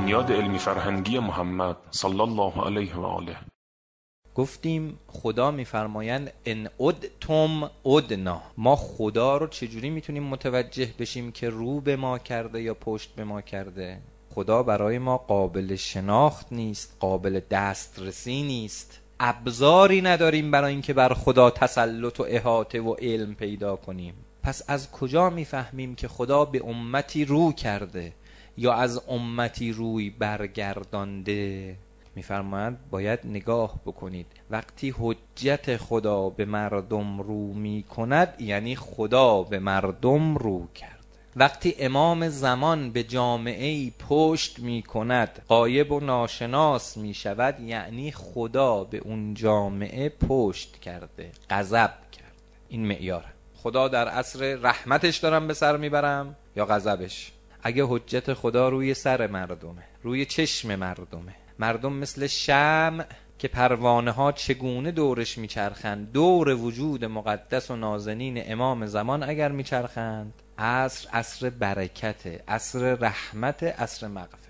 بنیاد علمی فرهنگی محمد صلی الله علیه و آله. گفتیم خدا میفرمایند ان عدتم عدنا. ما خدا رو چجوری میتونیم متوجه بشیم که رو به ما کرده یا پشت به ما کرده؟ خدا برای ما قابل شناخت نیست، قابل دسترسی نیست. ابزاری نداریم برای اینکه بر خدا تسلط و احاطه و علم پیدا کنیم. پس از کجا میفهمیم که خدا به امتی رو کرده یا از امتی روی برگردانده؟ میفرمایند باید نگاه بکنید وقتی حجت خدا به مردم رو میکند یعنی خدا به مردم رو کرد. وقتی امام زمان به جامعه پشت میکند، غایب و ناشناس میشود، یعنی خدا به اون جامعه پشت کرده، غضب کرده. این معیاره. خدا در عصر رحمتش دارم به سر میبرم یا غضبش؟ اگه حجت خدا روی سر مردمه، روی چشم مردمه، مردم مثل شمع که پروانه ها چگونه دورش میچرخند، دور وجود مقدس و نازنین امام زمان اگر میچرخند، عصر برکته، عصر رحمت، عصر مغفرت.